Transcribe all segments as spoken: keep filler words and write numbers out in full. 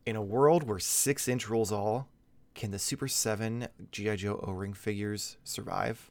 In a world where six inch rules all, can the Super seven G I. Joe O-ring figures survive?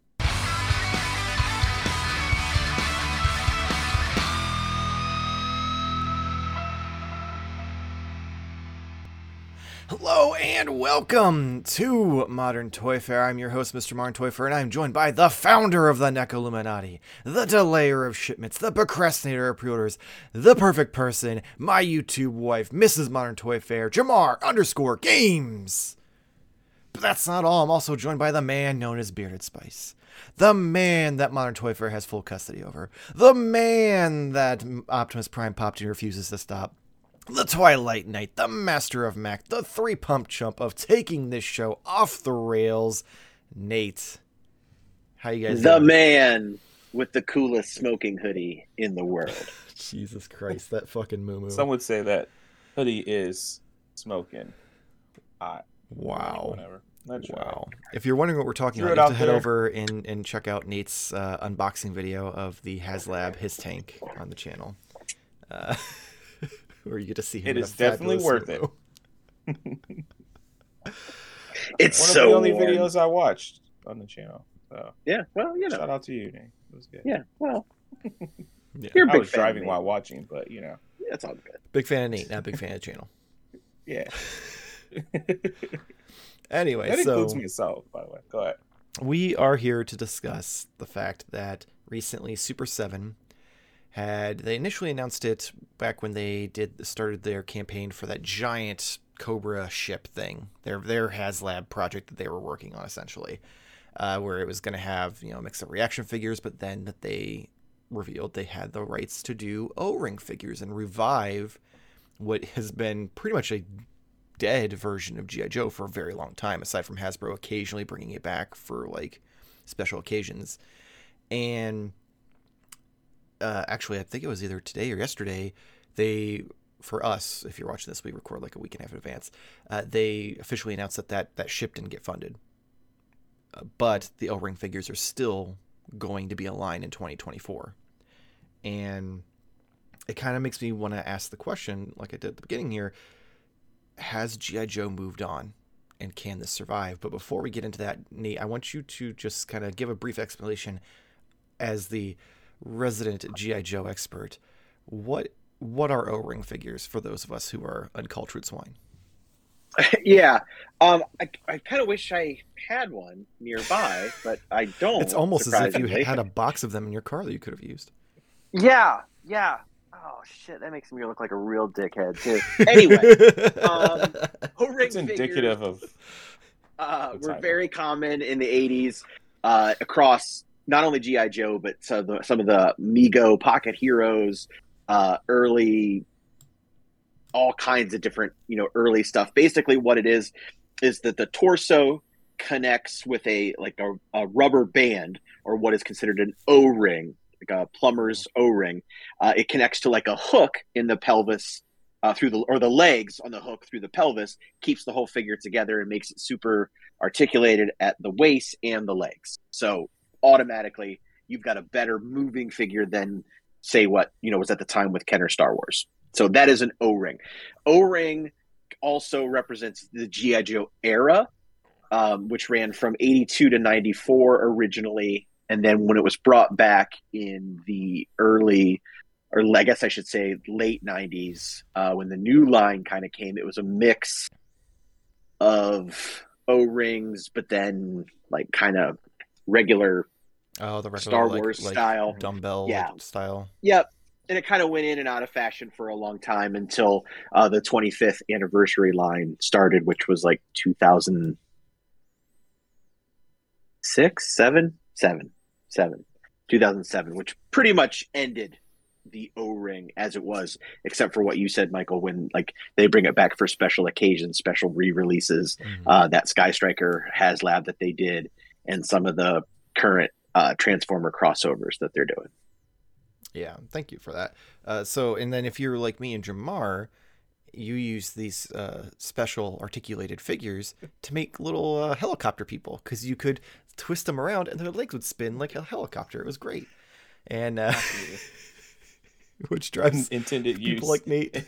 Hello and welcome to Modern Toy Fair. I'm your host, Mister Modern Toy Fair, and I'm joined by the founder of the N E C Illuminati, the delayer of shipments, the procrastinator of pre-orders, the perfect person, my YouTube wife, Missus Modern Toy Fair, Jamar underscore Games. But that's not all. I'm also joined by the man known as Bearded Spice, the man that Modern Toy Fair has full custody over, the man that Optimus Prime Popty refuses to stop, the Twilight Knight, the master of Mac, the three-pump chump of taking this show off the rails, Nate. How you guys the doing? The man with the coolest smoking hoodie in the world. Jesus Christ, that fucking moo-moo. Some would say that hoodie is smoking hot. Wow. Whatever. That's wow. Right. If you're wondering what we're talking Drew about, you have to head there. over and, and check out Nate's uh, unboxing video of the HasLab His Tank on the channel. Uh... Where you get to see him. It is definitely worth it. It's one so of the only warm. videos I watched on the channel. So yeah, well, you know. Shout out to you, Nate. It was good. Yeah, well, yeah. You're a I big was fan driving of while watching, but you know, yeah, it's all good. Big fan of Nate, not a big fan of the channel. Yeah. Anyway, that so includes myself, by the way. Go ahead. We are here to discuss the fact that recently Super seven had, they initially announced it back when they did started their campaign for that giant Cobra ship thing, their their HasLab project that they were working on essentially, uh, where it was going to have, you know, a mix of reaction figures, but then that they revealed they had the rights to do O-ring figures and revive what has been pretty much a dead version of G I. Joe for a very long time, aside from Hasbro occasionally bringing it back for like special occasions. And Uh, actually, I think it was either today or yesterday, they, for us, if you're watching this, we record like a week and a half in advance, uh, they officially announced that that, that ship didn't get funded. Uh, but the O-ring figures are still going to be a line in twenty twenty-four. And it kind of makes me want to ask the question, like I did at the beginning here, has G I. Joe moved on? And can this survive? But before we get into that, Nate, I want you to just kind of give a brief explanation as the resident G I. Joe expert. What what are O-ring figures for those of us who are uncultured swine? Yeah, um, I, I kind of wish I had one nearby, but I don't. It's almost as if you surprisingly. had a box of them in your car that you could have used. Yeah, yeah. Oh shit, that makes me look like a real dickhead too. Anyway, um, O-ring It's indicative figures, of uh, the were type. very common in the eighties uh, across not only G I. Joe, but some of the, some of the Mego Pocket Heroes, uh, early, all kinds of different, you know, early stuff. Basically what it is, is that the torso connects with a, like a, a rubber band, or what is considered an O-ring, like a plumber's O-ring. Uh, it connects to like a hook in the pelvis, uh, through the, or the legs on the hook through the pelvis, keeps the whole figure together and makes it super articulated at the waist and the legs. So automatically you've got a better moving figure than, say, what, you know, was at the time with Kenner Star Wars. So that is an O-ring. O-ring also represents the G I. Joe era, um, which ran from eighty-two to ninety-four originally. And then when it was brought back in the early, or I guess I should say late nineties, uh, when the new line kind of came, it was a mix of O-rings, but then like kind of regular Oh, the regular, Star like, Wars like style. dumbbell Yeah. like, style. Yep. And it kind of went in and out of fashion for a long time until uh, the twenty-fifth anniversary line started, which was like two thousand six, seven, seven, seven, two thousand seven, which pretty much ended the O-ring as it was, except for what you said, Michael, when like they bring it back for special occasions, special re-releases, Mm-hmm. uh, that Sky Striker HasLab that they did, and some of the current uh, Transformer crossovers that they're doing. Yeah, thank you for that. Uh, so, and then if you're like me and Jamar, you use these uh, special articulated figures to make little uh, helicopter people, because you could twist them around and their legs would spin like a helicopter. It was great. And uh, which drives intended people use. like Nate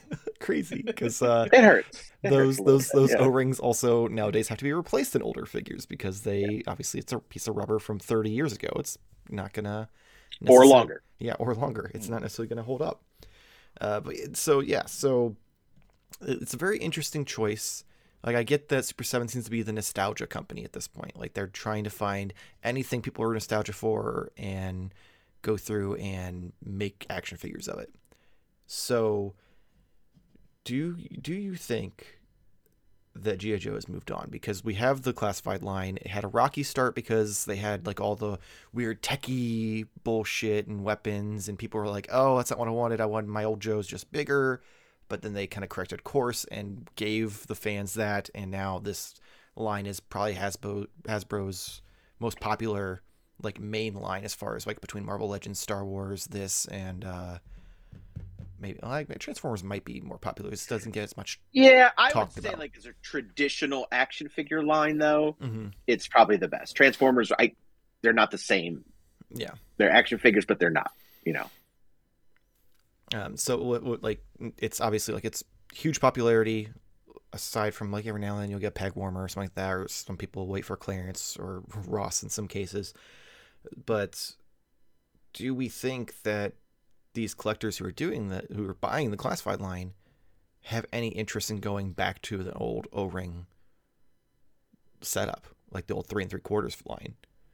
crazy because uh, It hurts. It those hurts a little those bit, those yeah. O-rings also nowadays have to be replaced in older figures because they obviously it's a piece of rubber from thirty years ago. It's not gonna Or necessar- longer. Yeah, or longer. It's not necessarily gonna hold up. Uh, but it- so yeah, so it's a very interesting choice. Like I get that Super seven seems to be the nostalgia company at this point. Like they're trying to find anything people are nostalgia for and go through and make action figures of it. So do do you think that G I. Joe has moved on? Because we have the classified line. It had a rocky start because they had like all the weird techie bullshit and weapons, and people were like, "Oh, that's not what I wanted. I wanted my old Joes just bigger." But then they kind of corrected course and gave the fans that, and now this line is probably Hasbro Hasbro's most popular like main line as far as like between Marvel Legends, Star Wars, this, and uh maybe like Transformers might be more popular. This doesn't get as much. Yeah, I would Talked say about. like as a traditional action figure line though, Mm-hmm. it's probably the best. Transformers, I they're not the same. Yeah. They're action figures, but they're not. You know. Um, so what, what, like it's obviously like it's huge popularity. Aside from like every now and then you'll get Peg Warmer or something like that, or some people wait for clearance or Ross in some cases. But do we think that these collectors who are doing that, who are buying the classified line, have any interest in going back to the old O-ring setup, like the old three and three quarters line?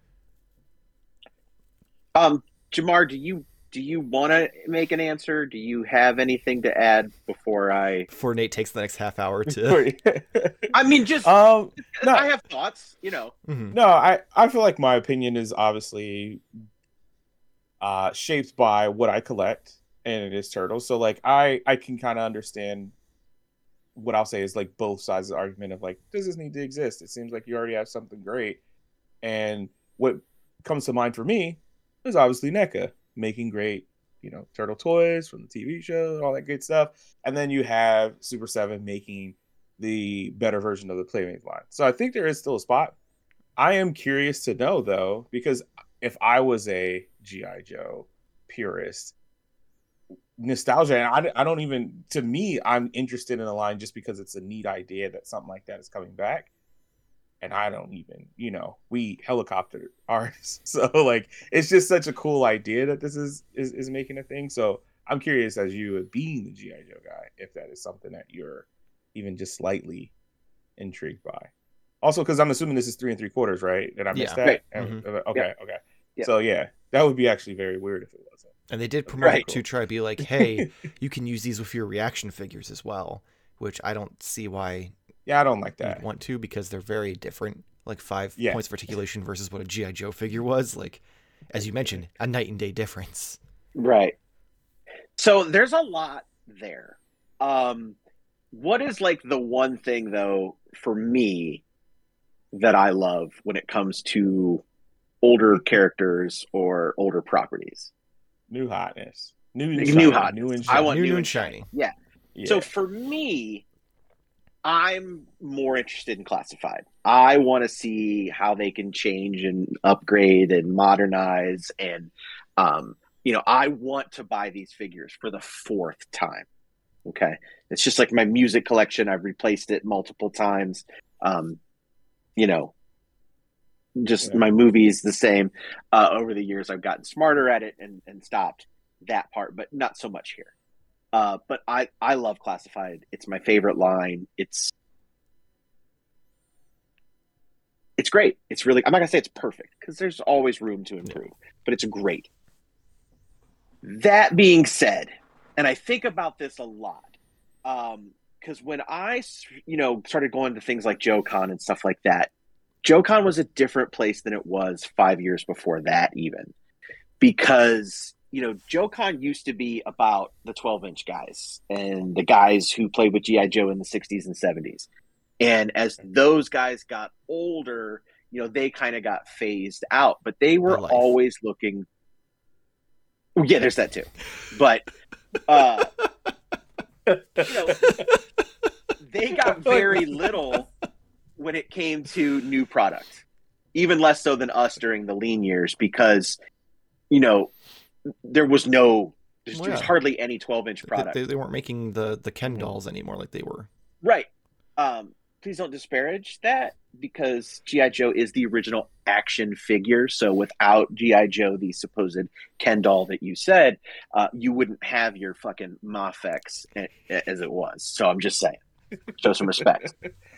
Um, Jamar, do you do you want to make an answer? Do you have anything to add before I? Before Nate takes the next half hour to. I mean, just um, no, I have thoughts. You know. Mhm. no, I, I feel like my opinion is obviously uh, shaped by what I collect, and it is turtles. So like I I can kind of understand what I'll say is like both sides of the argument of like, does this need to exist? It seems like you already have something great, and what comes to mind for me is obviously NECA making great, you know, turtle toys from the T V show, all that good stuff, and then you have Super seven making the better version of the Playmates line. So I think there is still a spot. I am curious to know though, because if I was a G I. Joe purist, nostalgia, and I, I don't even, to me, I'm interested in a line just because it's a neat idea that something like that is coming back. And I don't even, you know, we helicopter artists. So like, it's just such a cool idea that this is, is, is making a thing. So I'm curious, as you being the G I. Joe guy, if that is something that you're even just slightly intrigued by. Also, because I'm assuming this is three and three quarters, right? Did I miss Yeah. that? Right. And- Mhm. Okay, Yep. okay. Yep. So yeah, that would be actually very weird if it wasn't. And they did promote Right. it to try to be like, hey, you can use these with your reaction figures as well, which I don't see why Yeah, I don't like you'd that. want to, because they're very different. Like five Yeah. points of articulation versus what a G I. Joe figure was. Like, as you mentioned, a night and day difference. Right. So there's a lot there. Um, what is like the one thing though for me that I love when it comes to older characters or older properties? New hotness. New and New shiny. hotness. New and I shiny. want New, new new and and shiny. Yeah. Yeah. So for me, I'm more interested in classified. I want to see how they can change and upgrade and modernize. And, um, you know, I want to buy these figures for the fourth time. Okay. It's just like my music collection. I've replaced it multiple times. Um, you know, just Yeah. my movies the same. Uh, over the years, I've gotten smarter at it and, and stopped that part, but not so much here. Uh, but I, I love classified. It's my favorite line. It's it's great. It's really, I'm not gonna say it's perfect because there's always room to improve, but it's great. That being said, and I think about this a lot, because um, when I, you know, started going to things like Joe Con and stuff like that, Joe Con was a different place than it was five years before that, even because you know, Joe Con used to be about the twelve inch guys and the guys who played with G I. Joe in the sixties and seventies. And as those guys got older, you know, they kind of got phased out, but they were For life. always looking. Oh, yeah, there's that too. But, uh, you know, they got very little when it came to new product, even less so than us during the lean years, because, you know, there was no There's, Well, there's yeah. hardly any twelve inch They, product. they, they weren't making the the Ken dolls anymore like they were. Right. Um, please don't disparage that, because G I. Joe is the original action figure. So without G I. Joe, the supposed Ken doll that you said, uh, you wouldn't have your fucking Mafex as it was. So I'm just saying, show some respect.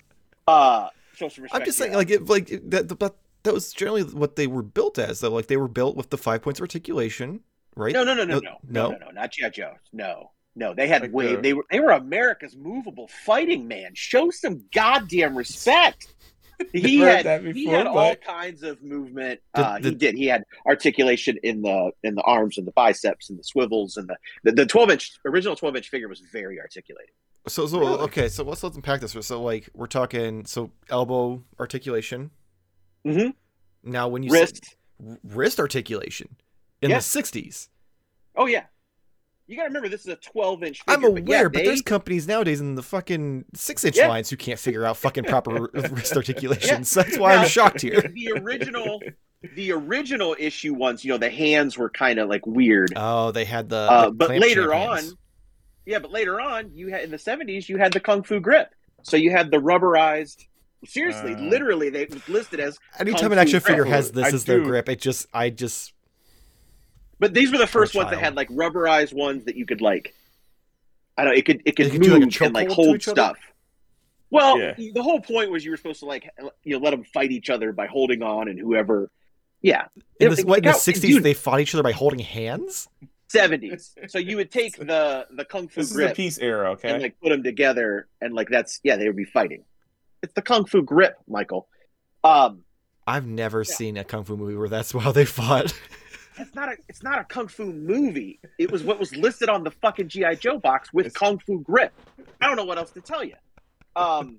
Uh, show some respect. I'm just saying, yeah. like, it, like it- that, that that was generally what they were built as. Though, like, they were built with the five points articulation, right? No, no, no, no, No, no, no, no? no, no, not G I. Joe. No, no, they had Like way. the- They were they were America's movable fighting man. Show some goddamn respect. He Never heard had that he before, had all but- kinds of movement. Did- uh, he did- did. He had articulation in the in the arms and the biceps and the swivels and the the, the twelve inch original twelve inch figure was very articulated. So, so Really? okay. So let's let's unpack this. So, like, we're talking so elbow articulation. Mhm. Now, when you Wrist. said wrist articulation in Yeah. the sixties, Oh yeah, you got to remember this is a twelve inch. I'm figure, aware, but, yeah, but they, there's companies nowadays in the fucking six inch Yeah. lines who can't figure out fucking proper wrist articulation. Yeah. So that's why Now, I'm shocked here. the original the original issue ones. You know, the hands were kind of like weird. Oh, they had the. Uh, the but clamp later champ on, hands. yeah, but later on, you had in the seventies, you had the Kung Fu grip. So you had the rubberized. Seriously, Uh. literally, they it was listed as. anytime Kung an action Fu grip. figure has this I as their do. grip, it just, I just, But these were the first Poor ones that child. had like rubberized ones that you could like. I don't. know, It could it could They could do, move like, a and like chokehold to hold each other? stuff. Well, Yeah. the whole point was you were supposed to like you know let them fight each other by holding on, and whoever. Yeah, in, It- this, it what, in the got- sixties, dude. they fought each other by holding hands? seventies. So you would take the the Kung Fu This is the grip peace era, okay? and like put them together, and like that's yeah, they would be fighting. It's the Kung Fu grip, Michael. Um, I've never Yeah. seen a kung fu movie where that's how they fought. it's not a it's not a Kung Fu movie. It was what was listed on the fucking G I. Joe box with It's- Kung Fu grip. I don't know what else to tell you. Um,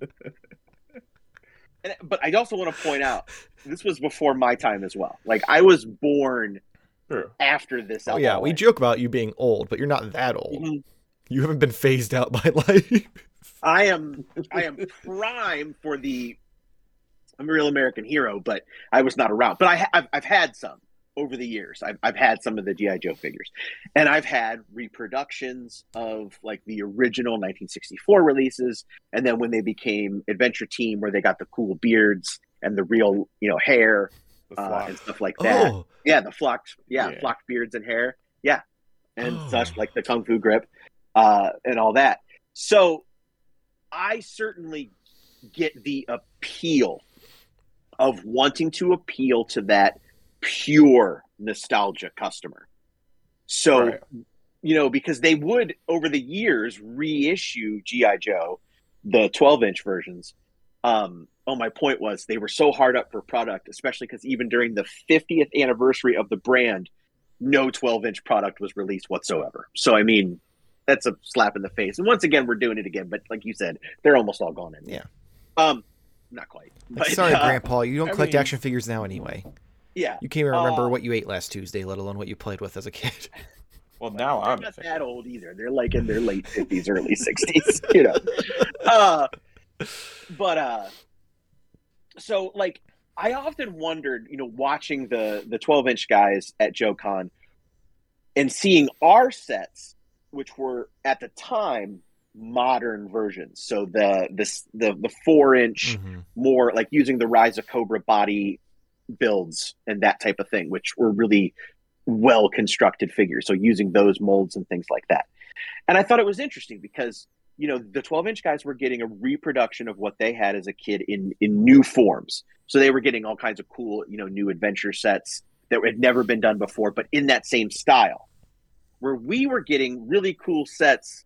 and, but I also want to point out this was before my time as well. Like I was born True. after this. Oh yeah, outlaw we went. joke about you being old, but you're not that old. Mhm. You haven't been phased out by life. I am I am prime for the I'm a real American hero, but I was not around. But I ha- I've, I've had some over the years. I've, I've had some of the G I. Joe figures, and I've had reproductions of like the original nineteen sixty-four releases, and then when they became Adventure Team, where they got the cool beards and the real you know hair The uh, flock. and stuff like that. Oh, Yeah, the flocked, yeah, Yeah. flocked beards and hair, yeah, and Oh. such like the Kung Fu grip, uh, and all that. So, I certainly get the appeal of wanting to appeal to that pure nostalgia customer. So, Right. you know, because they would over the years reissue G I. Joe, the twelve inch versions. Um, oh, my point was they were so hard up for product, especially because even during the fiftieth anniversary of the brand, no twelve inch product was released whatsoever. So, I mean, that's a slap in the face. And once again, we're doing it again. But like you said, they're almost all gone anyway. Yeah. Um, not quite. like, But, sorry, uh, Grandpa, you don't I collect mean- action figures now anyway. Yeah. You can't even remember Uh, what you ate last Tuesday, let alone what you played with as a kid. Well, now They're I'm not a fan. that old either. They're like in their late fifties, early sixties, you know. Uh, but uh, so like I often wondered, you know, watching the the twelve inch guys at JoeCon and seeing our sets, which were at the time modern versions. So the this the the four inch Mhm. more like using the Rise of Cobra body builds and that type of thing, which were really well constructed figures. So using those molds and things like that. And I thought it was interesting because, you know, the twelve inch guys were getting a reproduction of what they had as a kid in, in new forms. So they were getting all kinds of cool, you know, new adventure sets that had never been done before, but in that same style. Where we were getting really cool sets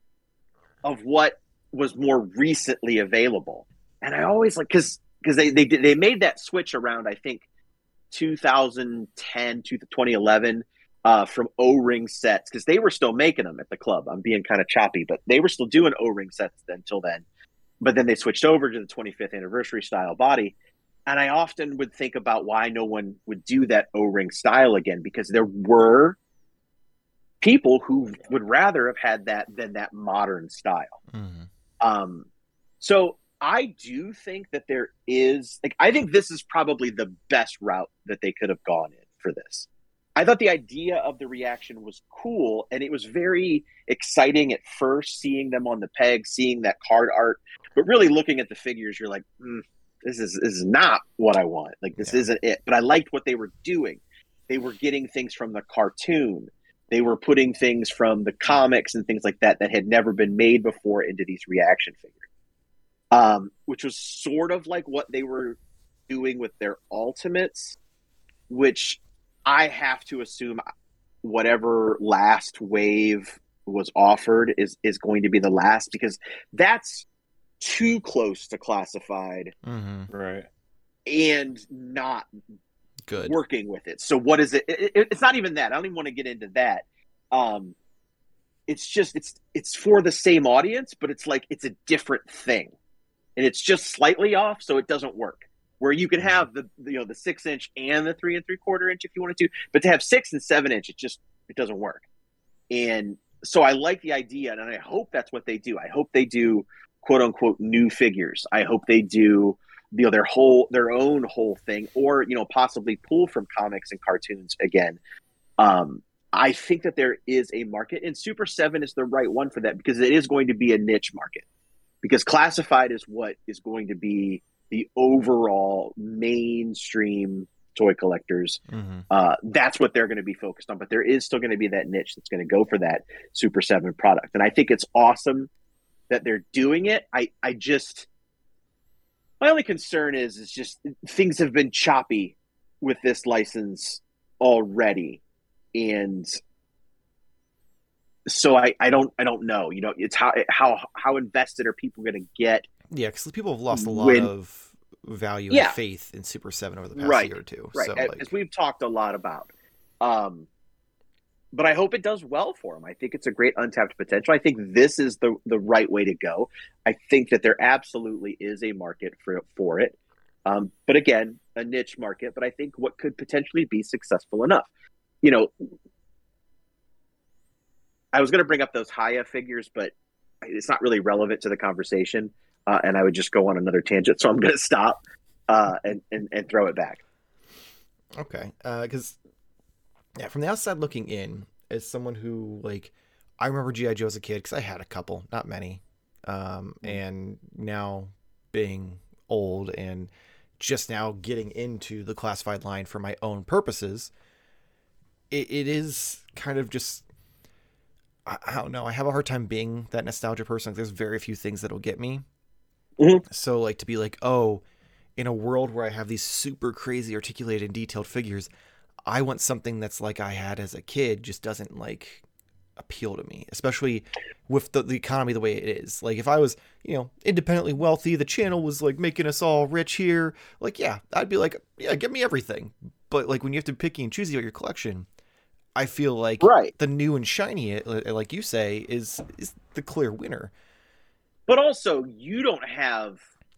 of what was more recently available. And I always like, because because they, they they made that switch around, I think, two thousand ten to twenty eleven uh, from O-ring sets, because they were still making them at the club. I'm being kind of choppy, but they were still doing O-ring sets until then. But then they switched over to the twenty-fifth anniversary style body. And I often would think about why no one would do that O-ring style again, because there were people who would rather have had that than that modern style. Mhm. Um, so I do think that there is, like, I think this is probably the best route that they could have gone in for this. I thought the idea of the reaction was cool, and it was very exciting at first, seeing them on the peg, seeing that card art, but really looking at the figures, you're like, mm, this is this is not what I want. Like, this Yeah. isn't it. But I liked what they were doing. They were getting things from the cartoon. They were putting things from the comics and things like that that had never been made before into these reaction figures, um, which was sort of like what they were doing with their Ultimates, which I have to assume whatever last wave was offered is is going to be the last, because that's too close to Classified Mm-hmm. Right. and not Good. working with it. So what is it? It, it? It's not even that. I don't even want to get into that. Um, it's just it's it's for the same audience, but it's like it's a different thing, and it's just slightly off, so it doesn't work. Where you can have the you know the six inch and the three and three quarter inch if you wanted to, but to have six and seven inch, it just it doesn't work. And so I like the idea, and I hope that's what they do. I hope they do quote unquote new figures. I hope they do you know their whole their own whole thing, or you know possibly pull from comics and cartoons again. Um, I think that there is a market, and Super seven is the right one for that, because it is going to be a niche market. Because Classified is what is going to be the overall mainstream toy collectors. Mm-hmm. Uh, that's what they're going to be focused on. But there is still going to be that niche that's going to go for that Super seven product. And I think it's awesome that they're doing it. I, I just, my only concern is, is just things have been choppy with this license already. And so I, I don't, I don't know, you know, it's how, how, how invested are people going to get? Yeah, because people have lost a lot When- of value Yeah. and faith in Super seven over the past Right, year or two. Right. So, as, like, as we've talked a lot about. Um, but I hope it does well for them. I think it's a great untapped potential. I think this is the, the right way to go. I think that there absolutely is a market for, for it. Um, but again, a niche market, but I think what could potentially be successful enough. You know, I was going to bring up those Haya figures, but it's not really relevant to the conversation. Uh, and I would just go on another tangent. So I'm going to stop uh, and, and, and throw it back. okay. Because, yeah, from the outside looking in, as someone who, like, I remember G I. Joe as a kid, because I had a couple, not many. Um, and now being old and just now getting into the Classified line for my own purposes, it, it is kind of just, I, I don't know. I have a hard time being that nostalgia person. Like, there's very few things that'll get me. Mhm. So, like, to be like, oh, in a world where I have these super crazy articulated and detailed figures, I want something that's like I had as a kid, just doesn't, like, appeal to me, especially with the, the economy the way it is. Like, if I was, you know, independently wealthy, the channel was, like, making us all rich here, like, yeah, I'd be like, yeah, give me everything. But, like, when you have to pick and choose about your collection, I feel like Right. the new and shiny, like you say, is is the clear winner. But also, you don't have,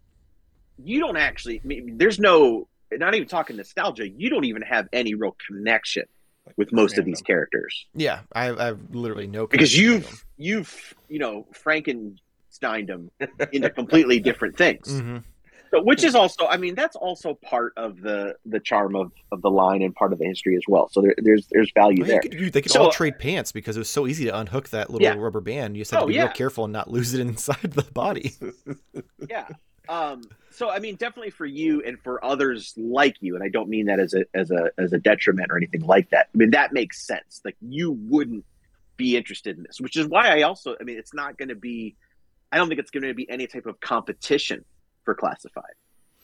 you don't actually, I mean, there's no, not even talking nostalgia, you don't even have any real connection Like with most of fandom. these characters. Yeah, I, I have literally no Because connection to you've, you've, you know, Frankensteined them into completely different things. them. Mhm. So, which is also, I mean, that's also part of the the charm of, of the line and part of the history as well. So there, there's there's value Well, there. you could, you, they could So- all trade pants because it was so easy to unhook that little Yeah. rubber band. You just had to Oh, be yeah. real careful and not lose it inside the body. Yeah. Um, so I mean, definitely for you and for others like you, and I don't mean that as a as a as a detriment or anything like that. I mean, that makes sense. Like, you wouldn't be interested in this, which is why I also, I mean, it's not going to be. I don't think it's going to be any type of competition for Classified.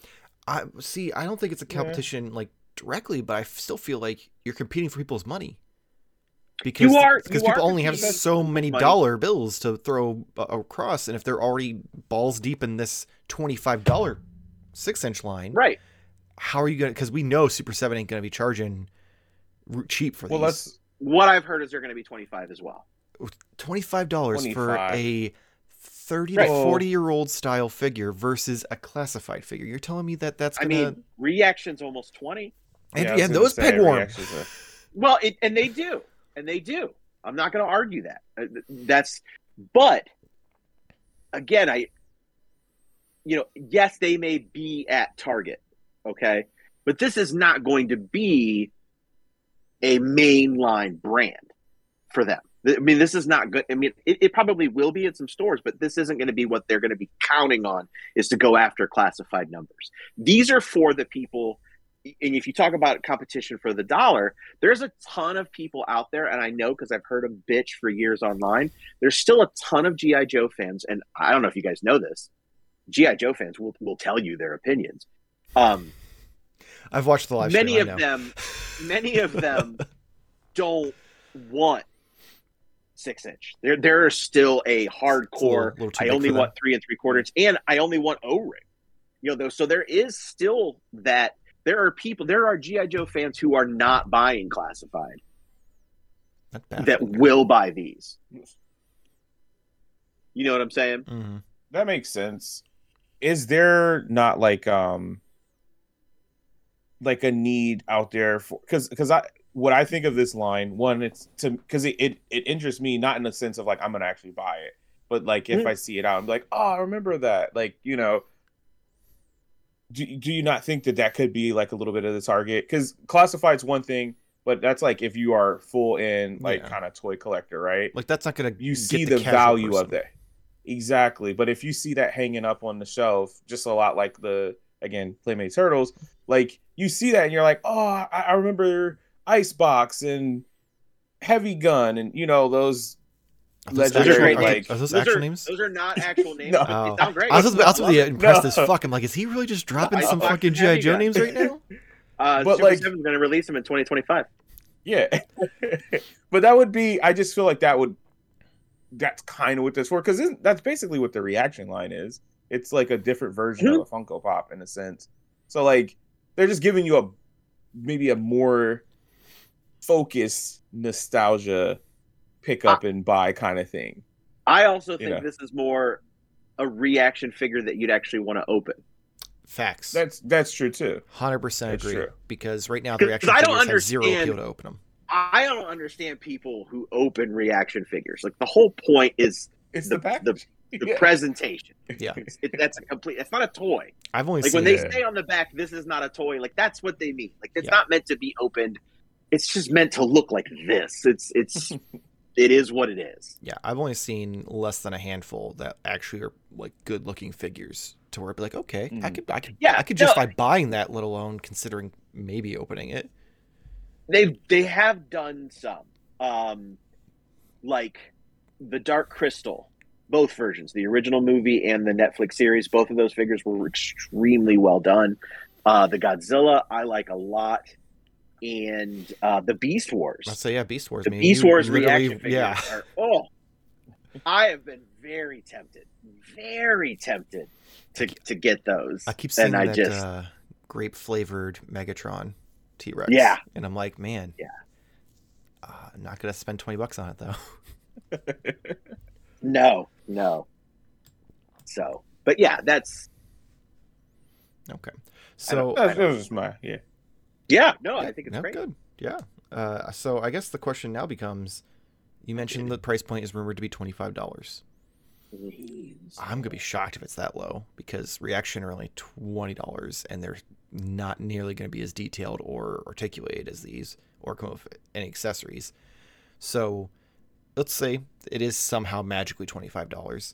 I see. I don't think it's a Yeah. competition like directly, but I still feel like you're competing for people's money. Because You are- because you are people only have competing so for many money. dollar bills to throw a- across, and if they're already balls deep in this twenty-five dollar six inch line, Right. how are you gonna? Because we know Super Seven ain't gonna be charging r- cheap for Well, these. that's What I've heard is they're going to be twenty-five as well. twenty-five dollars for twenty-five. a thirty Right. to forty year old style figure versus a classified figure. You're telling me that that's I gonna mean, Reaction's almost twenty. and, Yeah, I yeah, was gonna those say, peg warm. reactions are- Well, it, and they do, and they do. I'm not going to argue that. Uh, That's, but again, I, you know, yes, they may be at Target, okay, but this is not going to be a mainline brand for them. I mean, this is not good. I mean, it, it probably will be in some stores, but this isn't going to be what they're going to be counting on, is to go after classified numbers. These are for the people. And if you talk about competition for the dollar, there's a ton of people out there, and I know because I've heard them bitch for years online. There's still a ton of G I. Joe fans, and I don't know if you guys know this. G I. Joe fans will will tell you their opinions. Um, I've watched the live many stream, of them, many of them don't want six inch. There, there is still a hardcore. A little, little I only want three and three quarters, and I only want O ring. You know, though, so there is still that. There are people. There are G I. Joe fans who are not buying classified that will buy these. You know what I'm saying? Mm-hmm. That makes sense. Is there not like um like a need out there for because because I what I think of this line, one, it's to because it, it it interests me, not in the sense of like I'm gonna actually buy it, but like if mm-hmm. I see it out, I'm like, oh, I remember that. Like, you know, do, do you not think that that could be like a little bit of the target? Because classified's one thing, but that's like if you are full in like yeah. kind of toy collector, right? Like that's not gonna you see the, the value person. Of that. Exactly. But if you see that hanging up on the shelf, just a lot like the, again, Playmate Turtles, like you see that and you're like, oh, I, I remember Icebox and Heavy Gun and, you know, those legendary, actual, like. Are those those actual are, names? Those are not actual names. No. But they sound great. I was, I was really impressed no. as fuck. I'm like, is he really just dropping some Icebox fucking G I. Joe Gun. names right now? Uh, but Super like, seven is going to release them in twenty twenty-five. Yeah. But that would be, I just feel like that would, that's kind of what this for, because that's basically what the reaction line is. It's like a different version mm-hmm. of a Funko Pop in a sense. So like they're just giving you a maybe a more focused nostalgia pick up I, and buy kind of thing. I also think you know? This is more a reaction figure that you'd actually want to open. Facts. That's that's true too. one hundred percent that's agree. True. Because right now the reaction I don't figures understand. have zero appeal to open them. I don't understand people who open reaction figures. Like the whole point is it's the the, the, the yeah. presentation. Yeah, it, that's a complete. It's not a toy. I've only like seen when they it. say on the back, "This is not a toy." Like that's what they mean. Like it's yeah. not meant to be opened. It's just meant to look like this. It's it's it is what it is. Yeah, I've only seen less than a handful that actually are like good looking figures to where I'd be like, okay, mm. I could, I could, yeah, I could justify no, buying that, let alone considering maybe opening it. They they have done some, um, like the Dark Crystal, both versions, the original movie and the Netflix series. Both of those figures were extremely well done. Uh, the Godzilla I like a lot, and uh, the Beast Wars. I'd say yeah, Beast Wars. The man. Beast you, Wars you reaction figures yeah. are oh, I have been very tempted, very tempted to to get those. I keep seeing and that I just, uh, grape flavored Megatron T-Rex. Yeah, and I'm like, man, yeah, uh, I'm not gonna spend twenty bucks on it though. no, no. So, but yeah, that's okay. So that was my yeah, yeah. No, I think it's no, great. Good, yeah. Uh, so I guess the question now becomes: you mentioned the price point is rumored to be twenty-five dollars. I'm gonna be shocked if it's that low because reaction are only twenty dollars and they're not nearly gonna be as detailed or articulated as these or come with any accessories. So let's say it is somehow magically twenty-five dollars.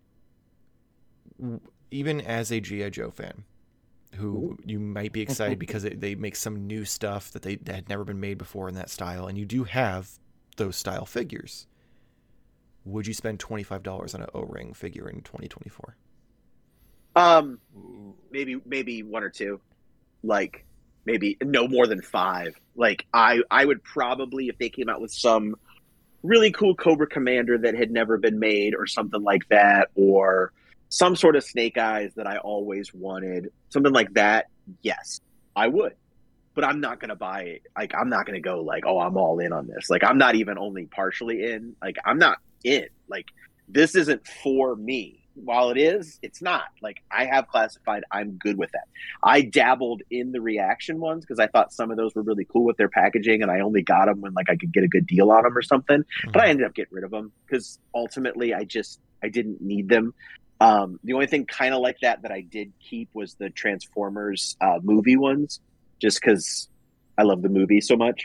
Even as a G I. Joe fan, who you might be excited because it, they make some new stuff that they that had never been made before in that style, and you do have those style figures. Would you spend twenty-five dollars on an O-ring figure in twenty twenty-four? Um, maybe maybe one or two, like maybe no more than five. Like I I would probably, if they came out with some really cool Cobra Commander that had never been made or something like that, or some sort of Snake Eyes that I always wanted, something like that. Yes, I would. But I'm not going to buy it. Like, I'm not going to go like, oh, I'm all in on this. Like, I'm not even only partially in. Like, I'm not in. Like, this isn't for me. While it is, it's not. Like, I have classified. I'm good with that. I dabbled in the reaction ones because I thought some of those were really cool with their packaging, and I only got them when, like, I could get a good deal on them or something. Mm-hmm. But I ended up getting rid of them because ultimately I just, I didn't need them. Um, the only thing kind of like that that I did keep was the Transformers uh, movie ones. Just because I love the movie so much.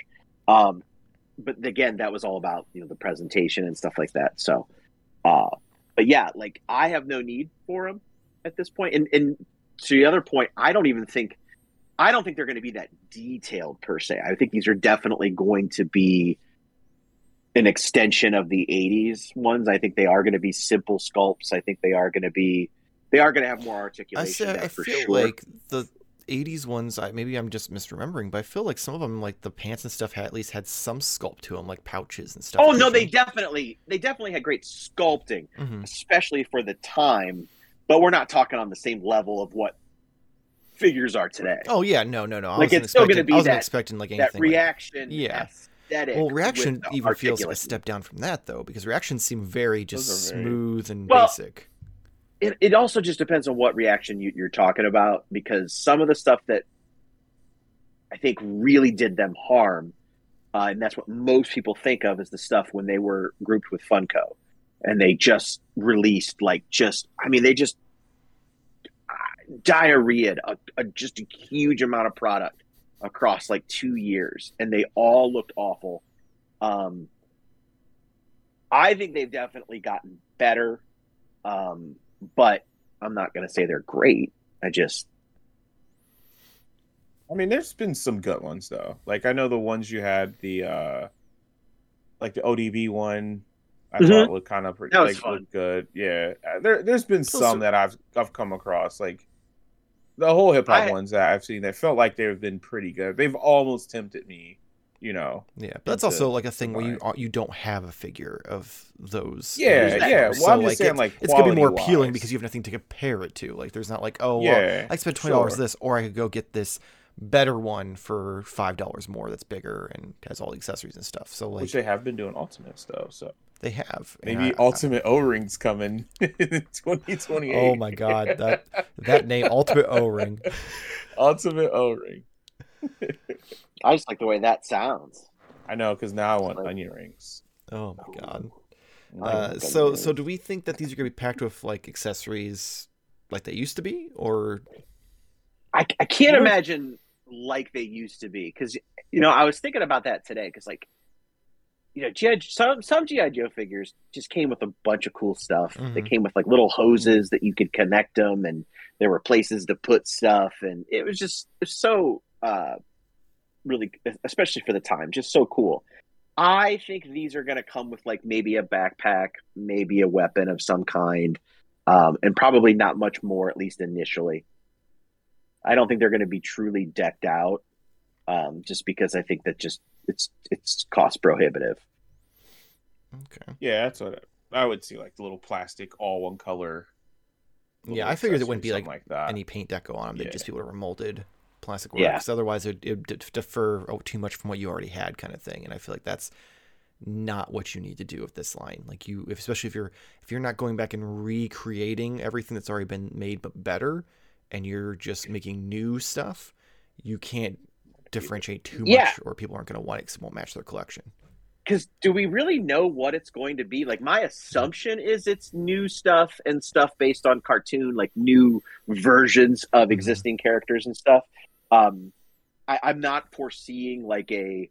Um, but again, that was all about, you know, the presentation and stuff like that. So, uh, but yeah, like I have no need for them at this point. And, and to the other point, I don't even think, I don't think they're going to be that detailed per se. I think these are definitely going to be an extension of the eighties ones. I think they are going to be simple sculpts. I think they are going to be, they are going to have more I articulation. say I for feel sure. like the eighties ones. I maybe I'm just misremembering, but I feel like some of them, like the pants and stuff, had at least had some sculpt to them, like pouches and stuff. Oh no, they definitely, they definitely had great sculpting, mm-hmm. especially for the time. But we're not talking on the same level of what figures are today. Oh yeah, no, no, no. I Like wasn't it's still going to expecting- be I wasn't that, expecting like that anything. like- reaction Yeah. aesthetic. well, reaction with the even feels like a articulation. step down from that though, because reactions seem very just Those are very- smooth and Well, basic. It, it also just depends on what reaction you, you're talking about, because some of the stuff that I think really did them harm, uh, and that's what most people think of as the stuff when they were grouped with Funko, and they just released like just, I mean, they just uh, diarrheaed a, a, just a huge amount of product across like two years, and they all looked awful. Um, I think they've definitely gotten better. Um, but I'm not going to say they're great. I just, I mean, there's been some good ones though. Like I know the ones you had, the uh like the O D B one, I Mhm. thought looked kind of pretty, That was like fun. looked good. Yeah, Uh, there there's been So- some so- that I've I've come across, like the whole hip hop I- ones that I've seen that felt like they've been pretty good. They've almost tempted me, you know. Yeah, but that's into- also like a thing where you buy. you don't have a figure of those. Yeah, those yeah. numbers. Well, I'm So, just saying, it's, like, it's gonna be more quality-wise. appealing because you have nothing to compare it to. Like, there's not like, oh, well, Yeah, I spent twenty dollars sure. this, or I could go get this better one for five dollars more. That's bigger and has all the accessories and stuff. So like Which they have been doing ultimates though, so they have. and maybe I- ultimate O-rings coming in twenty twenty-eight. Oh my god, that that name, Ultimate O Ring. ultimate O-ring. I just like the way that sounds. I know, because now I want Like- onion rings. Oh my god. I Uh, like so onion so rings. do we think that these are gonna be packed with like accessories like they used to be, or I, I can't Or- imagine like they used to be, because you know I was thinking about that today, because like you know G I, some some G I Joe figures just came with a bunch of cool stuff. They Mhm. came with like little hoses that you could connect them, and there were places to put stuff, and it was just it was so uh, really, especially for the time, just so cool. I think these are going to come with like maybe a backpack, maybe a weapon of some kind, um, and probably not much more, at least initially. I don't think they're going to be truly decked out, um, just because I think that just it's it's cost prohibitive. okay? Yeah, that's what I, I would see, like the little plastic, all one color. little Yeah, I figured it wouldn't be accessory, like, something like that. any paint deco on them. They'd yeah. just be able to remolded plastic work. Yeah. Because otherwise it would d- defer oh, too much from what you already had, kind of thing. And I feel like that's not what you need to do with this line. Like you, if, especially if you're if you're not going back and recreating everything that's already been made but better, and you're just making new stuff, you can't differentiate too much, Yeah. or people aren't going to want it because it won't match their collection. Because do we really know what it's going to be? Like, my assumption is it's new stuff and stuff based on cartoon, like new versions of Mhm. existing characters and stuff. Um, I, I'm not foreseeing like a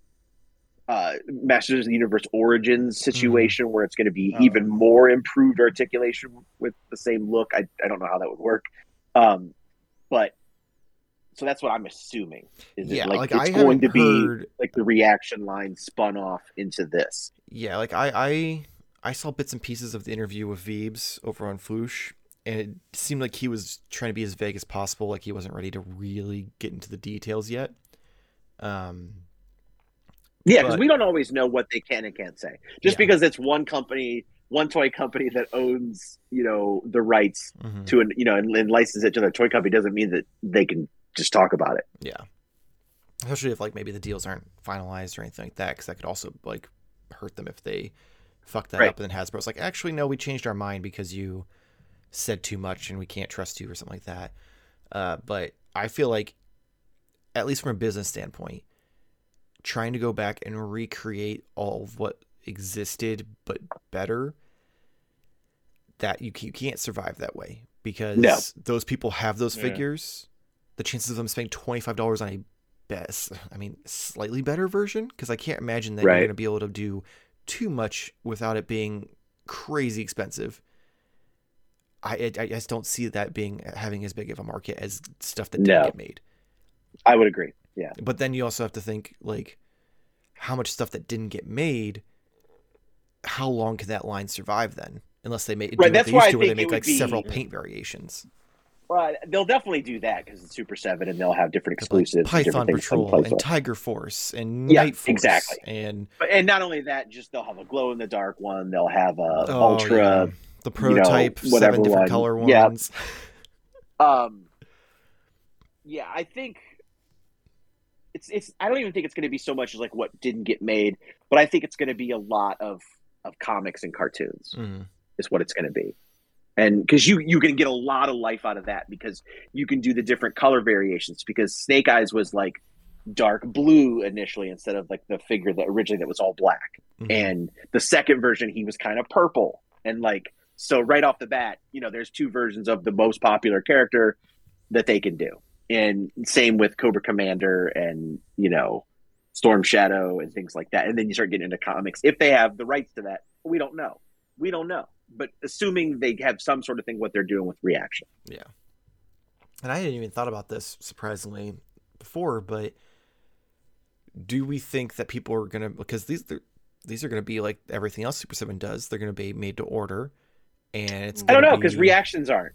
uh, Masters of the Universe Origins situation where it's going to be Oh. even more improved articulation with the same look. I, I don't know how that would work. Um, but so that's what I'm assuming. Is Yeah, it like, like, it's I going to haven't be heard. like the reaction line spun off into this. Yeah, like I, I I saw bits and pieces of the interview with Veebs over on Floosh, and it seemed like he was trying to be as vague as possible, like he wasn't ready to really get into the details yet. Um, Yeah, because But- we don't always know what they can and can't say. Just Yeah. because it's one company, one toy company that owns, you know, the rights mhm. to an, you know, and, and license it to their toy company doesn't mean that they can just talk about it. Yeah, especially if like maybe the deals aren't finalized or anything like that, because that could also like hurt them if they fuck that Right. up, and then Hasbro's like, actually no, we changed our mind because you said too much and we can't trust you or something like that. Uh, but I feel like, at least from a business standpoint, trying to go back and recreate all of what existed but better, that you, you can't survive that way, because No. those people have those Yeah. figures. The chances of them spending twenty-five dollars on a best, I mean, slightly better version, because I can't imagine that Right. you're going to be able to do too much without it being crazy expensive. I, I I just don't see that being having as big of a market as stuff that didn't No. get made. I would agree. Yeah. But then you also have to think, like, how much stuff that didn't get made, how long can that line survive then? Unless they make, do Right, what that's they why used I to, where they think it make would like be- several paint variations. Well, they'll definitely do that because it's Super seven, and they'll have different Like exclusives, and Python different things Patrol in place and with. Tiger Force and Yeah, Night Force exactly. and But and not only that, just they'll have a glow in the dark one. They'll have a oh, ultra, yeah. the prototype you know, whatever seven different one. color Yeah. ones. Um, yeah, I think it's it's. I don't even think it's going to be so much as like what didn't get made, but I think it's going to be a lot of of comics and cartoons. Mm. Is what it's going to be. And because you you can get a lot of life out of that because you can do the different color variations. Because Snake Eyes was like dark blue initially instead of like the figure that originally that was all black. Mhm. And the second version he was kind of purple. And like so right off the bat, you know, there's two versions of the most popular character that they can do. And same with Cobra Commander and you know Storm Shadow and things like that. And then you start getting into comics if they have the rights to that. We don't know. We don't know. But assuming they have some sort of thing, what they're doing with reaction. Yeah. And I hadn't even thought about this surprisingly before, but do we think that people are going to, because these these are going to be like everything else Super seven does, they're going to be made to order, and it's I don't gonna know because be- reactions aren't.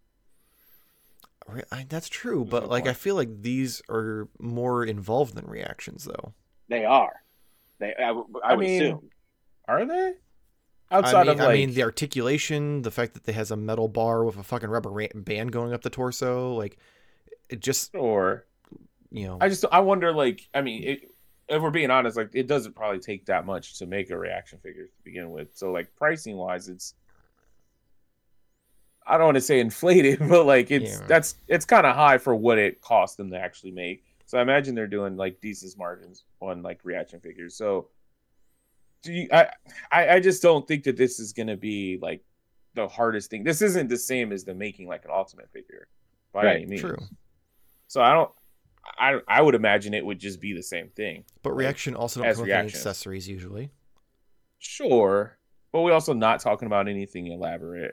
Re- I- That's true, That's but a good like I point. feel like these are more involved than reactions, though. They are. They. I, w- I I would mean, assume. Are they? I Outside mean, of like, I mean, the articulation, the fact that they has a metal bar with a fucking rubber ra- band going up the torso, like it just, or you know, I just I wonder like I mean it, if we're being honest, like it doesn't probably take that much to make a reaction figure to begin with. So like pricing wise, it's I don't want to say inflated, but like it's Yeah. that's it's kind of high for what it costs them to actually make. So I imagine they're doing like decent margins on like reaction figures. So do you, I, I I just don't think that this is gonna be like the hardest thing. This isn't the same as the making like an ultimate figure by Right, any means. true. So I don't. I I would imagine it would just be the same thing. but like, reaction also don't as come with any reactions. accessories usually. Sure, but we're also not talking about anything elaborate.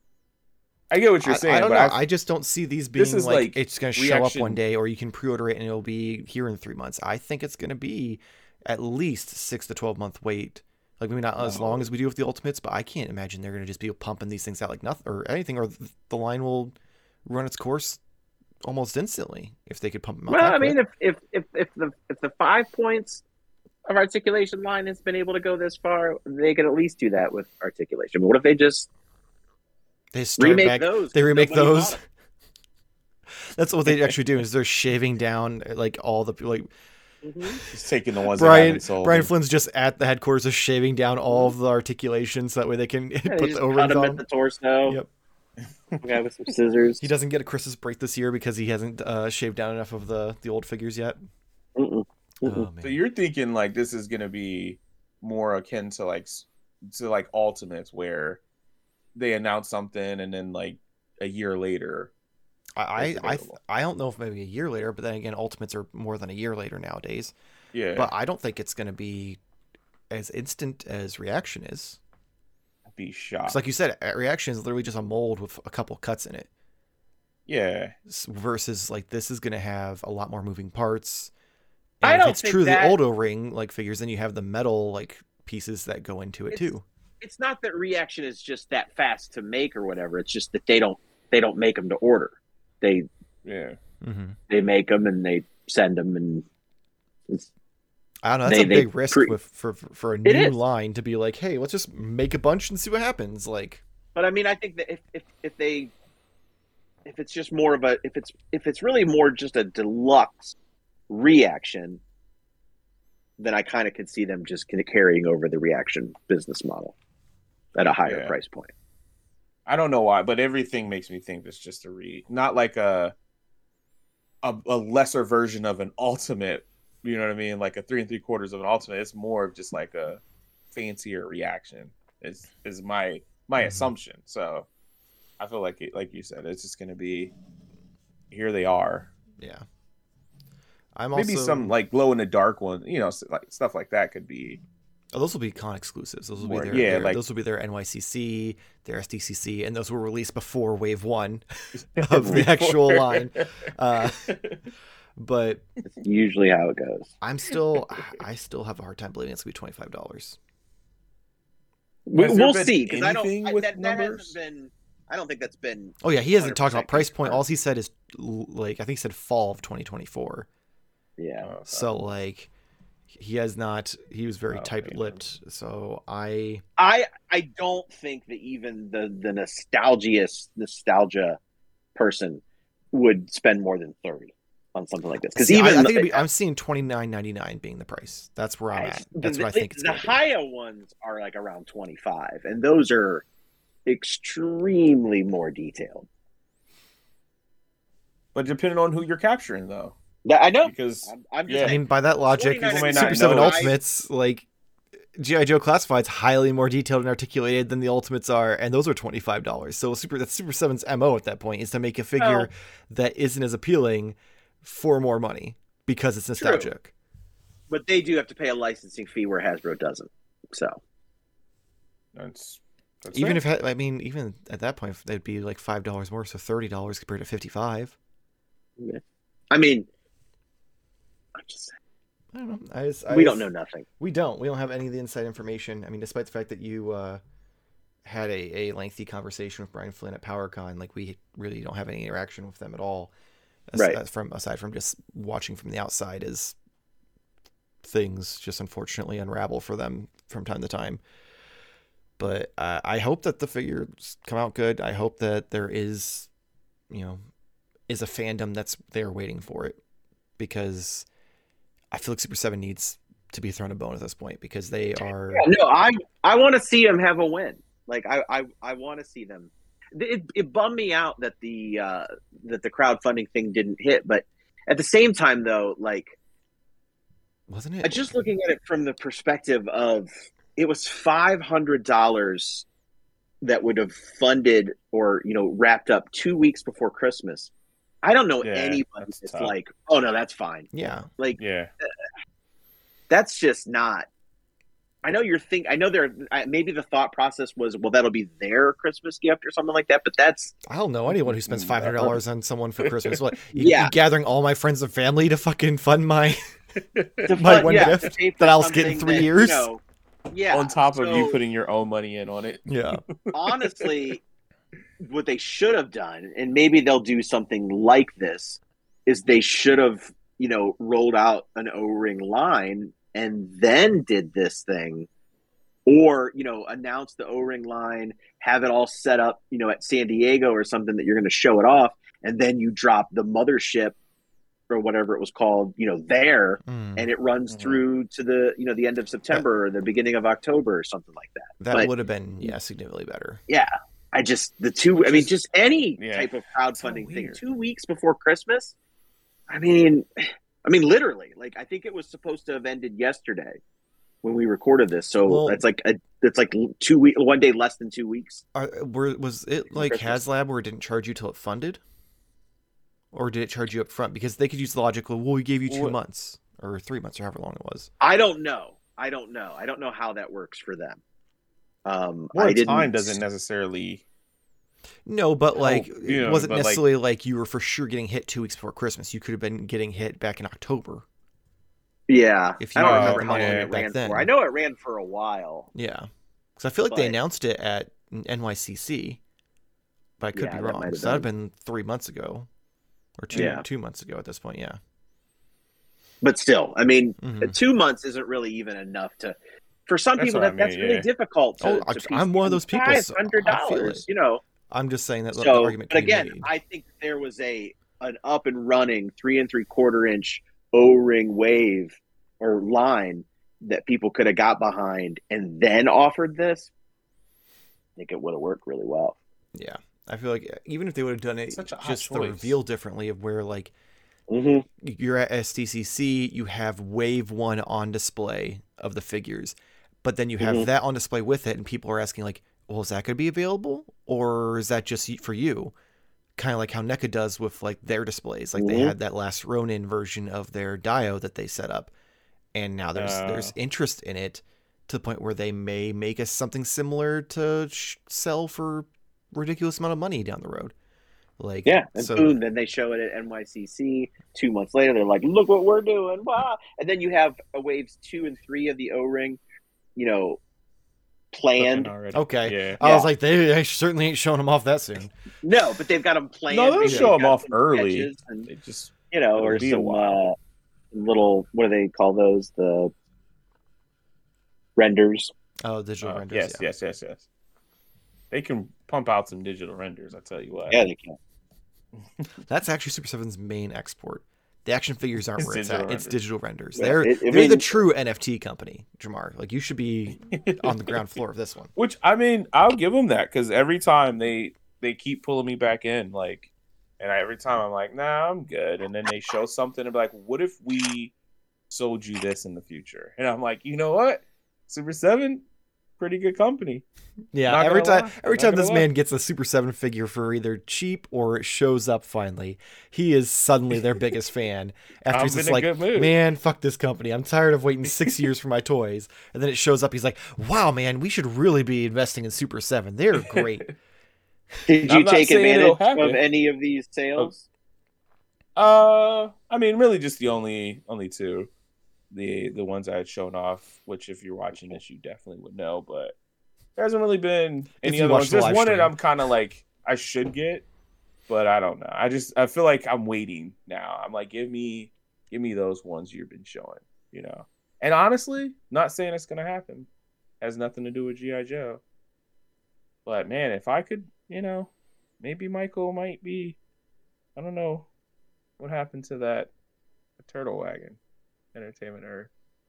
I get what you're I, saying, I don't but know. I've- I just don't see these being This is like, like it's going to show up reaction- one day, or you can pre-order it and it'll be here in three months. I think it's going to be at least six to twelve month wait. Like maybe not as No. long as we do with the Ultimates, but I can't imagine they're going to just be pumping these things out like nothing or anything, or th- the line will run its course almost instantly if they could pump them out. Well, that I mean, quick. if, if if if the if the five points of articulation line has been able to go this far, they could at least do that with articulation. But what if they just they start remake back, those? they remake Nobody those. bought 'em. That's what they actually do is they're shaving down like all the like Mhm. just taking the ones that Brian haven't sold. Brian Flynn's just at the headquarters just shaving down all of the articulations so that way they can Yeah, they put just the cut O-rings them on. at the torso. Yep. Yeah, with some scissors. He doesn't get a Christmas break this year because he hasn't uh, shaved down enough of the, the old figures yet. Mm-mm. Mm-mm. Oh, man. So you're thinking like this is gonna be more akin to like s- to like Ultimates where they announce something and then like a year later. I it's I, I, available. I don't know if maybe a year later, but then again, Ultimates are more than a year later nowadays. Yeah, But I don't think it's going to be as instant as Reaction is. I'd be shocked. Because like you said, uh, Reaction is literally just a mold with a couple cuts in it. yeah, S- Versus like this is going to have a lot more moving parts. I And if don't it's think true that- the old O-ring like figures, then you have the metal like pieces that go into it It's- too. It's not that reaction is just that fast to make or whatever. It's just that they don't they don't make them to order. They yeah. Mm-hmm. they make them and they send them and it's, I don't know. That's They- a they big risk pre- with, for for for a It new is. line to be like, hey, let's just make a bunch and see what happens. Like, But I mean, I think that if, if, if they, if it's just more of a, if it's if it's really more just a deluxe reaction, then I kind of could see them just kinda carrying over the reaction business model at a higher Yeah. price point. I don't know why, but everything makes me think it's just a re, not like a, a a lesser version of an Ultimate. You know what I mean? Like a three and three quarters of an Ultimate. It's more of just like a fancier reaction. Is is my my Mhm. assumption. So I feel like it, like you said, it's just gonna be here. They are. yeah. I'm maybe also some like glow in the dark one, you know, like stuff like that could be. Oh, those will be con exclusives. Those will More- be their, yeah, their like- those will be their N Y C C, their S D C C, and those were released before Wave One of the actual line. Uh, but It's usually how it goes. I'm still, I still have a hard time believing it's gonna be twenty five dollars. We, Has there we'll been see because I don't. anything I, with that, that numbers? hasn't been. I don't think that's been. Oh yeah, he hasn't talked about one hundred percent price point. All confirmed. he said is l- like I think he said fall of twenty twenty-four. Yeah. Oh, So like he has not. He was very Oh, tight-lipped. So I. I I don't think that even the the nostalgiest nostalgia person would spend more than thirty on something like this because See, I- even I, think it'd be, I'm seeing twenty-nine ninety-nine being the price. That's where I'm I- at. That's the, what I think it's the gonna be. higher ones are like around twenty-five, and those are extremely more detailed. But depending on who you're capturing, though, That I know. because I'm, I'm just Yeah. I mean, by that logic, twenty-nine may not Super know Seven it. Ultimates, like G I. Joe Classified's highly more detailed and articulated than the Ultimates are, and those are twenty five dollars. So Super that's Super Seven's M O at that point is to make a figure Well- that isn't as appealing for more money because it's nostalgic. but they do have to pay a licensing fee where Hasbro doesn't. So that's, that's Even fair. if I mean, even at that point, they'd be like five dollars more, so thirty dollars compared to fifty five. I mean, I'm just saying, I don't know. I just, I we just- don't know nothing. We don't. We don't have any of the inside information. I mean, despite the fact that you uh, had a, a lengthy conversation with Brian Flynn at PowerCon, like we really don't have any interaction with them at all. As, Right. as from aside from just watching from the outside, as things just unfortunately unravel for them from time to time. But uh, I hope that the figures come out good. I hope that there is, you know, is a fandom that's there waiting for it, because I feel like Super Seven needs to be thrown a bone at this point because they are. Yeah, no, I I want to see them have a win. Like I I, I want to see them. It, it bummed me out that the uh, that the crowdfunding thing didn't hit, but at the same time, though, like Wasn't uh, it? just looking at it from the perspective of it was five hundred dollars that would have funded or you know wrapped up two weeks before Christmas. I don't know Yeah, anybody that's that's tough. like, oh no, that's fine. Yeah. Like Yeah, that's just not. I know you're think. I know there. I- Maybe the thought process was, well, that'll be their Christmas gift or something like that. But that's I don't know anyone who spends five hundred dollars on someone for Christmas. What? You, Yeah. you gathering all my friends and family to fucking fund my to My fund- one yeah, gift to pay for that I'll get in something three that, years? You know, yeah. on top of you so, putting your own money in on it. yeah. honestly, what they should have done, and maybe they'll do something like this, is they should have, you know, rolled out an O-ring line and then did this thing, or you know, announce the O-ring line, have it all set up, you know, at San Diego or something that you're going to show it off, and then you drop the mothership or whatever it was called, you know, there, Mm. and it runs Mhm. through to the, you know, the end of September or the beginning of October or something like that. That But- would have been yeah significantly better. Yeah, I just the two. I mean, Just- just any yeah. type of crowdfunding So thing. weird. Two weeks before Christmas. I mean, I mean, literally. Like, I think it was supposed to have ended yesterday when we recorded this. So Well- it's like a, it's like two week, one day less than two weeks. Are, were, was it like Christmas. HasLab where it didn't charge you till it funded? Or did it charge you up front? Because they could use the logic, well, we gave you two What- months or three months or however long it was. I don't know. I don't know. I don't know how that works for them. Um, More I didn't. time doesn't necessarily. No, but like, Oh, you it know, wasn't but, like- necessarily like you were for sure getting hit two weeks before Christmas. You could have been getting hit back in October. Yeah, If you I don't had remember the how long money it back ran then. for. I know it ran for a while. Yeah. Because I feel like they But- announced it at N Y C C, but I could Yeah, be that wrong. might have So that would have been three months ago or two, Yeah. two months ago at this point. Yeah. But still, I mean, Mhm. two months isn't really even enough to. For some That's people, what I that, that's mean, really yeah. difficult. To, Oh, to I- piece I'm one of those people, so Five hundred I feel dollars, it. you know. I'm just saying that the So, argument but can again, be made. I think there was a an up and running three and three quarter inch O ring wave or line that people could have got behind and then offered this. I think it would have worked really well. Yeah. I feel like even if they would have done it, Such a odd just the choice. reveal differently of where like Mm-hmm. you're at S D C C, you have wave one on display of the figures, but then you have Mhm. that on display with it, and people are asking like, well, is that going to be available or is that just for you? kind of like how NECA does with like their displays. Like Mhm. they had that last Ronin version of their Dio that they set up, and now there's Uh. there's interest in it to the point where they may make us something similar to sh- sell for ridiculous amount of money down the road. Like Yeah, and so, boom, then they show it at N Y C C. Two months later, they're like, "Look what we're doing!" Wow! And then you have a waves two and three of the O ring, you know, planned. Already. okay. Yeah. I Yeah. was like, they, they certainly ain't showing them off that soon. No, but they've got them planned. No, they'll Maybe show they've them got off some early. sketches and, They just you know, it'll or be a some while. uh, little, what do they call those? The renders. Oh, digital uh, renders. yes, yeah. yes, yes, yes. They can pump out some digital renders. I tell you what. Yeah, they can. That's actually Super seven's main export. The action figures aren't It's where it's digital at. It's renders. digital renders. Yeah, They're it- I they're the mean- true N F T company, Jamar. Like you should be on the ground floor of this one. Which I mean, I'll give them that because every time they they keep pulling me back in, like, and I, every time I'm like, nah, I'm good, and then they show something and be like, what if we sold you this in the future? And I'm like, you know what, Super Seven, pretty good company. Yeah, Not every gonna time lie. every Not time gonna this lie. man gets a Super seven figure for either cheap or it shows up finally, he is suddenly their biggest fan. After I'm he's just in a like, good mood. man, fuck this company. I'm tired of waiting six years for my toys. And then it shows up. He's like, wow, man, we should really be investing in Super seven. They're great. Did I'm you not take saying it'll advantage happen. of any of these sales? Uh, I mean, really, just the only only two, the the ones I had shown off. Which, if you're watching this, you definitely would know. But there hasn't really been any you other watch ones. the There's live one that stream. I'm kind of like I should get, but I don't know. I just I feel like I'm waiting now. I'm like, give me give me those ones you've been showing, you know. And honestly, not saying it's gonna happen. Has nothing to do with G I Joe. But man, if I could, you know, maybe Michael might be. I don't know what happened to that Turtle Wagon, Entertainment Earth.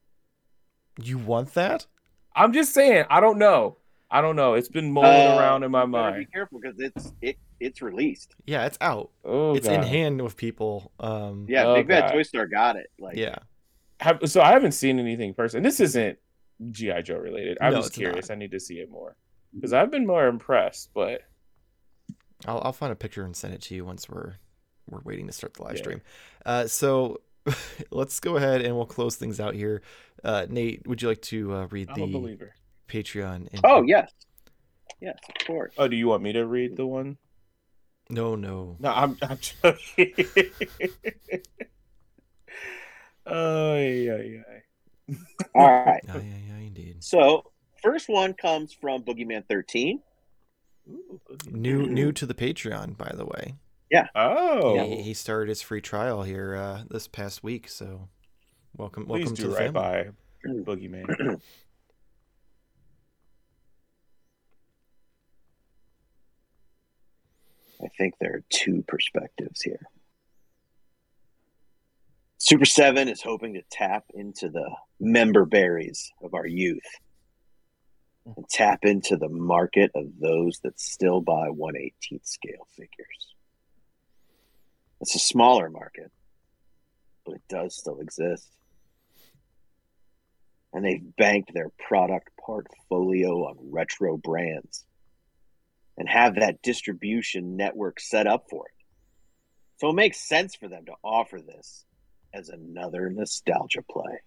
You want that? I'm just saying. I don't know. I don't know. It's been mulling Uh, around in my you better mind. Be careful because it's it it's released. Yeah, it's out. Oh, it's in God. hand with people. Um, Yeah, Oh, Big Bad God. Toy Store got it. Like, yeah. Have, so I haven't seen anything personally. This isn't G I Joe related. I'm No, just it's curious. not. I need to see it more because I've been more impressed. But I'll I'll find a picture and send it to you once we're we're waiting to start the live Yeah. stream. Uh, so let's go ahead and we'll close things out here. Uh, Nate, would you like to uh, read I'm a the believer. Patreon? input? oh yes, yes, of course. Oh, do you want me to read the one? no, no. No, I'm, I'm joking. Oh yeah, yeah. All right. Yeah, yeah, yeah, indeed. So first one comes from Boogeyman thirteen. New new to the Patreon, by the way. Oh, He, he started his free trial here uh, this past week, so welcome please welcome to do the right family. by Boogeyman. I think there are two perspectives here. Super seven is hoping to tap into the member berries of our youth and tap into the market of those that still buy one eighteenth scale figures. It's a smaller market, but it does still exist. And they've banked their product portfolio on retro brands and have that distribution network set up for it. So it makes sense for them to offer this as another nostalgia play.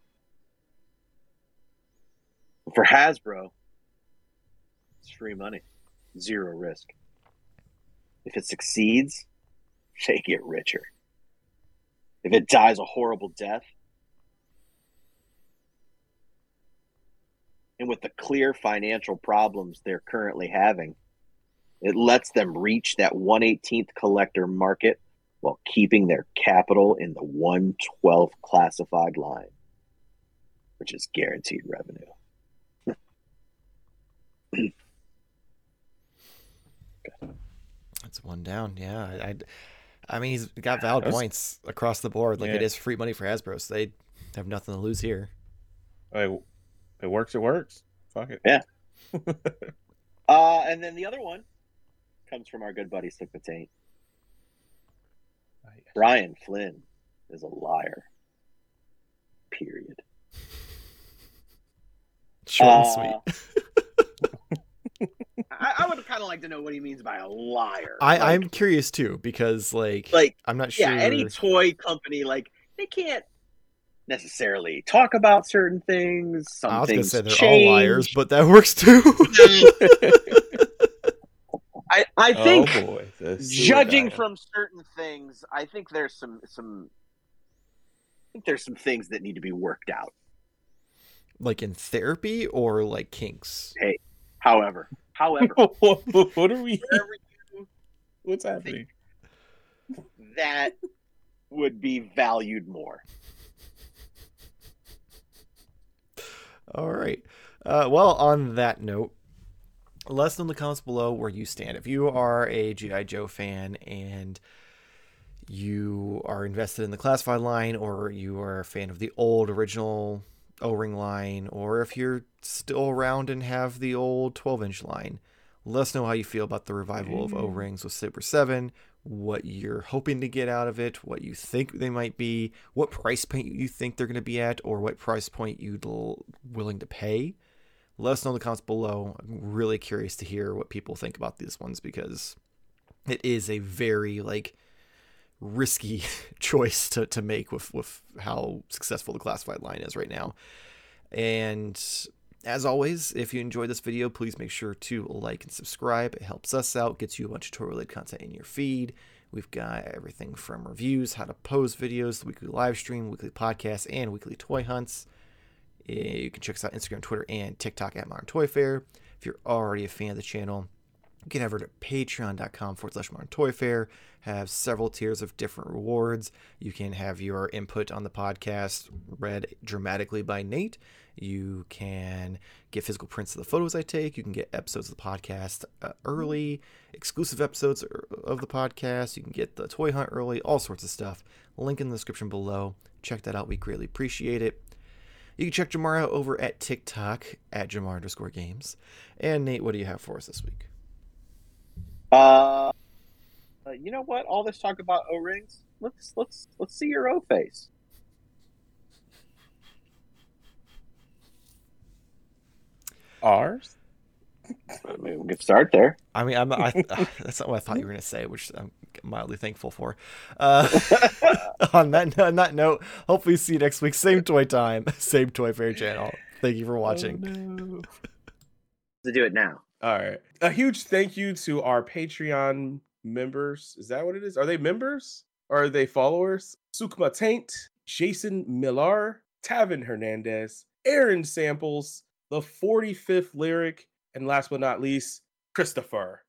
For Hasbro, it's free money, zero risk. If it succeeds, they get richer. If it dies a horrible death, and with the clear financial problems they're currently having, it lets them reach that one eighteenth collector market while keeping their capital in the one twelfth classified line, which is guaranteed revenue. That's one down. Yeah, I, I, I mean he's got valid That's- points across the board. Like Yeah. it is free money for Hasbro, so they have nothing to lose here. Like, it works. It works. Fuck it. Yeah. Uh, and then the other one comes from our good buddy Slick Patain. Brian Flynn is a liar. Period. Short and Uh, sweet. I, I would kind of like to know what he means by a liar. I, like, I'm curious too, because like, like I'm not sure. yeah, any toy company, like they can't necessarily talk about certain things. Some I was things gonna say they're change. all liars, but that works too. I, I Oh think boy, the sewer judging diet. from certain things, I think there's some some I think there's some things that need to be worked out. Like in therapy or like kinks? Hey, however, however, what, what are we? wherever you What's happening? that would be valued more. All right. Uh, well, on that note, let us know in the comments below where you stand. If you are a G I. Joe fan and you are invested in the classified line, or you are a fan of the old original O-ring line, or if you're still around and have the old twelve inch line, let us know how you feel about the revival of O-rings with Super seven, what you're hoping to get out of it, what you think they might be, what price point you think they're going to be at, or what price point you're willing to pay. Let us know in the comments below. I'm really curious to hear what people think about these ones, because it is a very like risky choice to, to make with, with how successful the classified line is right now. And as always, if you enjoyed this video, please make sure to like and subscribe. It helps us out, gets you a bunch of toy related content in your feed. We've got everything from reviews, how to pose videos, the weekly live stream, weekly podcasts, and weekly toy hunts. You can check us out on Instagram, Twitter, and TikTok at Modern Toy Fair. If you're already a fan of the channel, you can head over to patreon.com forward slash Modern Toy Fair. Have several tiers of different rewards. You can have your input on the podcast read dramatically by Nate. You can get physical prints of the photos I take. You can get episodes of the podcast uh, early, exclusive episodes of the podcast. You can get the toy hunt early, all sorts of stuff. Link in the description below. Check that out. We greatly appreciate it. You can check Jamar out over at TikTok at Jamar underscore games. And Nate, what do you have for us this week? Uh, uh, you know what? All this talk about O-rings. Let's let's let's see your O face. Ours? I mean, we can start there. I mean, I'm, I, that's not what I thought you were going to say, which I'm mildly thankful for. Uh, on that on that note, hopefully see you next week. Same toy time, same Toy Fair channel. Thank you for watching. Oh, no. To do it now. All right. A huge thank you to our Patreon members. Is that what it is? Are they members or are they followers? Sukma Taint, Jason Millar, Tavin Hernandez, Aaron Samples, the forty-fifth Lyric, and last but not least, Christopher.